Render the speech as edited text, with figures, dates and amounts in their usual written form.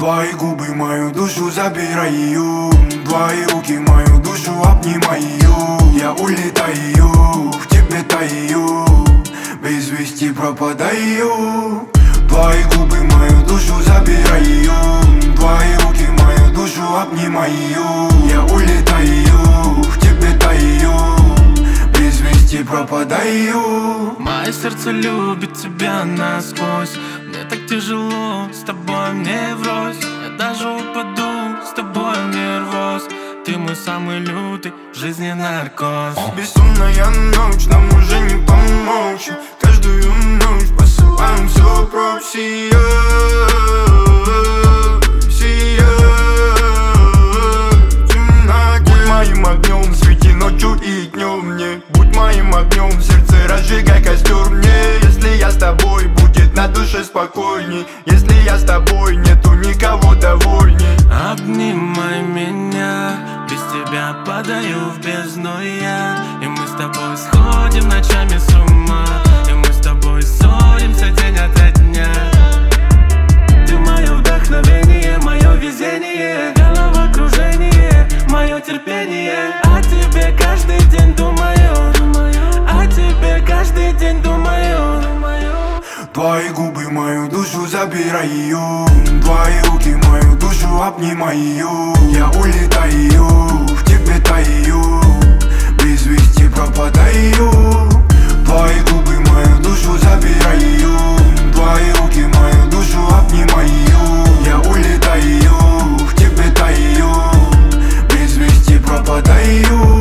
Твои губы мою душу забираю, твои руки мою душу обнимаю. Я улетаю, в тебе таю, без вести пропадаю. Твои губы мою душу забираю, твои руки мою душу обнимаю. Я улетаю, в тебе таю, без вести пропадаю. Мое сердце любит тебя насквозь. Мне так тяжело, с тобой мне врозь. Я даже упаду, с тобой нервоз. Ты мой самый лютый в жизни наркоз. Бессонная ночь, нам уже не помочь. Каждую ночь посылаем все прочь. Сияй, сияй, темноте. Будь моим огнем, свети ночью и днем мне. Будь моим огнем, в сердце разжигай костер мне. Если я с тобой, будет на душе спокойней. Если я с тобой, нету никого довольней. Обнимай меня, без тебя падаю в бездну я. И мы с тобой сходим ночами с ума. И мы с тобой ссоримся день ото дня. Ты мое вдохновение, мое везение, головокружение, мое терпение. О тебе каждый день думаю, о тебе каждый день думаю. Твои губы мою душу забираю, твои руки мою душу обнимаю. Я улетаю, в тебе таю, без вести пропадаю. Твои губы мою душу забираю, твои руки мою душу обнимаю. Я улетаю, в тебе таю, без вести пропадаю.